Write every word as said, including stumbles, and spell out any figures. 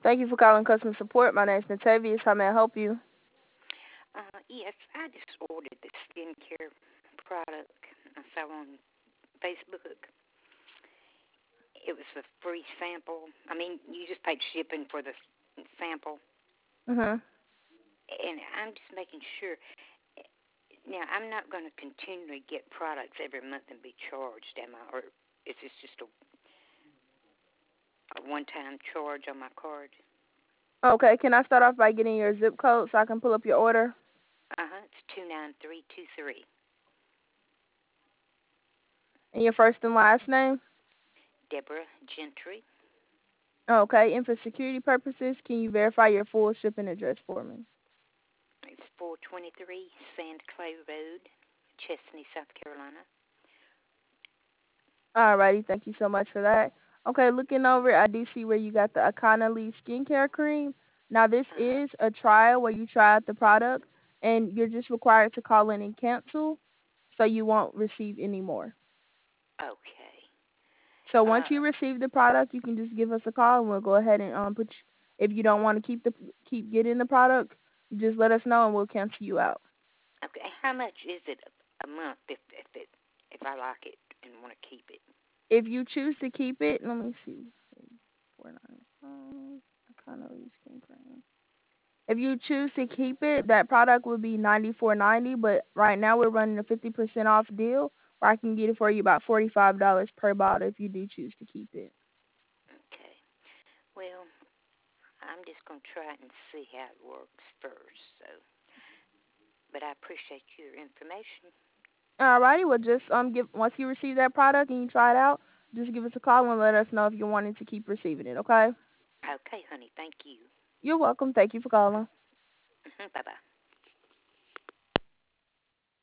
Thank you for calling customer support. My name is Natavius. How may I help you? Uh, yes, I just ordered the skincare product I saw on Facebook. It was a free sample. I mean, you just paid shipping for the sample, Mhm. and I'm just making sure. Now, I'm not going to continually get products every month and be charged, am I? Or is this just a, a one-time charge on my card? Okay. Can I start off by getting your zip code so I can pull up your order? Uh-huh, it's two nine three two three. And your first and last name? Deborah Gentry. Okay. And for security purposes, can you verify your full shipping address for me? It's four twenty-three Sand Clay Road, Chesney, South Carolina. Alrighty. Thank you so much for that. Okay. Looking over, I do see where you got the Akana Lee skincare cream. Now, this Uh-huh. is a trial where you try out the product, and you're just required to call in and cancel, so you won't receive any more. Okay. So once Uh, you receive the product, you can just give us a call, and we'll go ahead and um put. You, if you don't want to keep the keep getting the product, you just let us know, and we'll cancel you out. okay. How much is it a month if if it if I like it and want to keep it? If you choose to keep it, let me see. Four nine five. I kind of skin cream. If you choose to keep it, that product would be ninety four ninety. But right now we're running a fifty percent off deal, where I can get it for you about forty five dollars per bottle if you do choose to keep it. Okay. Well, I'm just gonna try it and see how it works first. So, but I appreciate your information. Alrighty, well just um give once you receive that product and you try it out, just give us a call and let us know if you're wanting to keep receiving it, okay? Okay, honey. Thank you. You're welcome. Thank you for calling. Bye bye.